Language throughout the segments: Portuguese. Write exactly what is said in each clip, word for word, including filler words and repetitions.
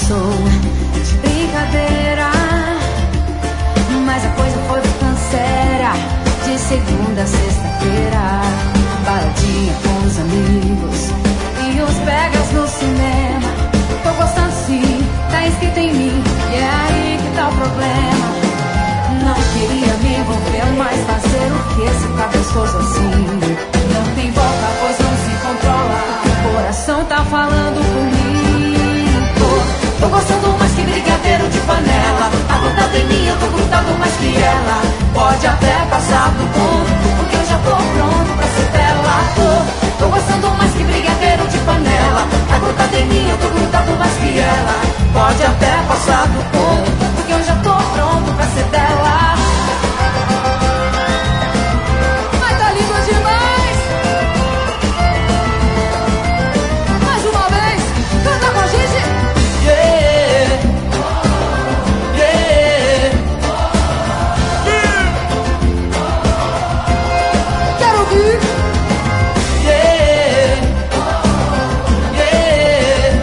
começou de brincadeira, mas a coisa foi ficando séria. De segunda a sexta-feira, baladinha com os amigos e os pegas no cinema. Tô gostando sim, tá escrito em mim, e é aí que tá o problema. Não queria me envolver, mas fazer o que se tá gostoso assim? Não tem volta, pois não se controla. O coração tá falando comigo. Tô gostando mais que brigadeiro de panela. Tá grudado em mim, eu tô grudado mais que ela. Pode até passar do ponto, porque eu já tô pronto pra ser dela. Tô, tô gostando mais que brigadeiro de panela. Tá grudado em mim, eu tô grudado mais que ela. Pode até passar do ponto, porque eu já tô pronto pra ser dela. Ai, tá lindo demais! Mais uma vez, canta com a gente! Yeah! Yeah! Quero ouvir! Yeah! Yeah!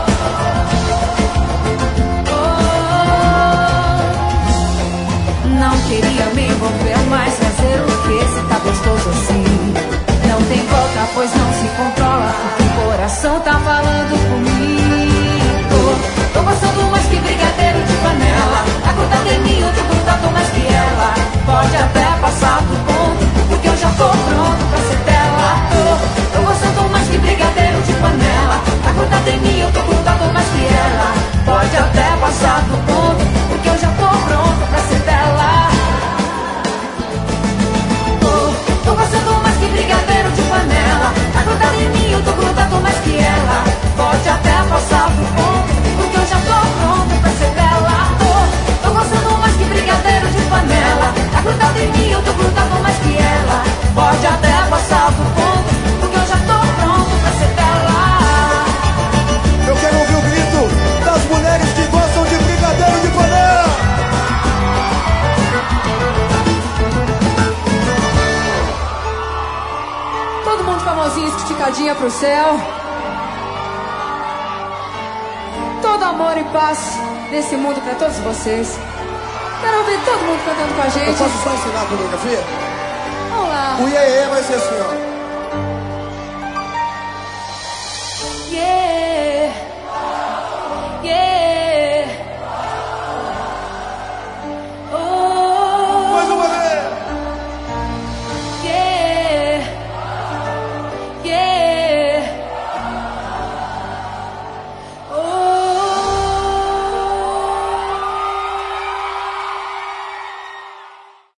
Oh, não queria me envolver, mas fazer o que se tá gostoso assim? Não tem volta, pois não se controla. O coração tá falando comigo. Tô gostando mais que brigadeiro de panela. Tá grudado em mim, eu tô grudado mais que ela. Pode até passar do ponto, porque eu já tô pronto pra ser dela. Tô, tô gostando mais que brigadeiro de panela. Tá grudado em mim, eu tô grudado mais que ela. Pode até passar do ponto, porque eu já tô pronto pra ser dela. Tô gostando mais que brigadeiro de panela. Tá grudado em mim, eu tô grudado mais que ela. Pode até passar do ponto, porque eu já tô pronto pra ser dela. Tô, tô gostando mais que brigadeiro de panela. Tá grudado em mim, eu tô grudado mais que ela. Pode até passar do ponto, porque eu já tô pronto pra ser dela. Eu quero ouvir o grito das mulheres que gostam de brigadeiro de panela. Todo mundo famosinho, esticadinha pro céu. Todo amor e paz nesse mundo pra todos vocês. Quero ouvir todo mundo cantando com a Eu gente. posso só ensinar a coreografia? Vamos lá. O iê, iê vai ser assim, ó.